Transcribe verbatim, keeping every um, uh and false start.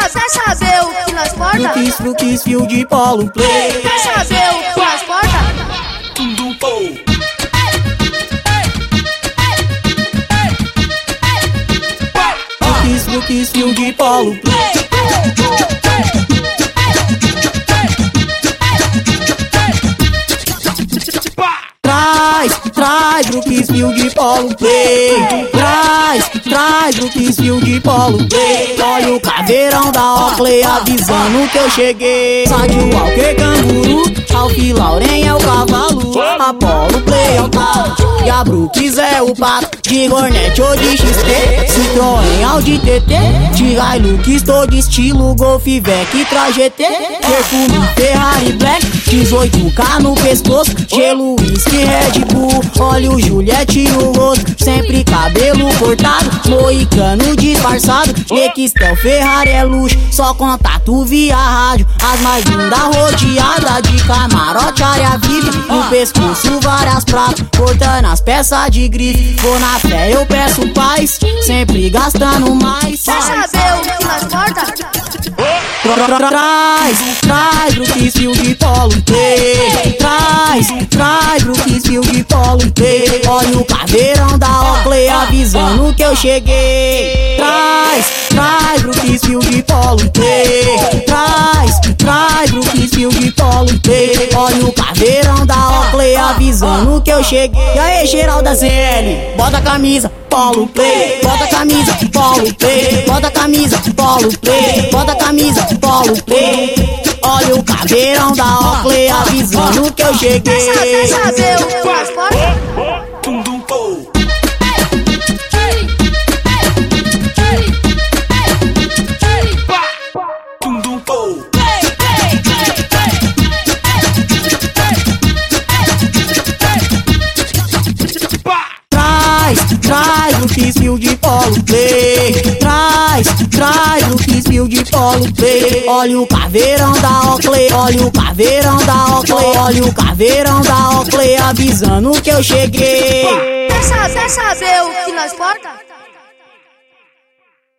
quer saber o que nós porta? Fruquis, fruquis, fio de polo play. Quer saber o que nós porta? Tudo bom. Fruquis, fruquis, fio de polo play. Traz, traz, fruquis, fio de polo play. Traz, traz, fruquis, fio de polo play. Olha o caveirão da Oakley avisando que eu cheguei. Sádio, Walker, canguru, Alf Lauren é o cavalo, Apollo Play é o tal, e a Brooks é o pato. De Hornet ou de X T, Citroën, Audi T T, de Hilux estou de estilo, Golf, Vec, Trajet, perfume Ferrari Black, dezoito K no pescoço, gelo, whisky, Red Bull, óleo Juliette e o rosto, sempre cabelo cortado, moicano disfarçado, Nextel, Ferrari é luxo, só contato via rádio, as mais lindas rodeadas de camarote, área V I P, no pescoço várias pratas, cortando as peças de grife, vou na fé, eu peço paz, sempre gastando mais. Quer saber o que nós porta? Traz, traz, Fruquis, fio de polo play. Traz, traz, Fruquis, fio de polo play. Olha o caveirão da Oakley avisando que eu cheguei. Traz, traz, Fruquis, fio de polo play. Traz, traz, Fruquis, fio de polo play. Olha o caveirão da Oakley avisando que eu cheguei. E aí, geral da Z L, bota a camisa, polo play. Bota a camisa, polo play. Bota a camisa, polo play. Bota a camisa, polo play. Olha o caveirão da Oakley avisando que eu cheguei. Quer saber o que nós porta? Tudo bom. Tudo bom. Traz, traz, Fruquis, fio de polo play. Traz, traz, Fruquis, fio de polo play. Olha o caveirão da Oakley, olha o caveirão da Oakley, olha o caveirão da Oakley avisando que eu cheguei. Quer saber o que nós porta?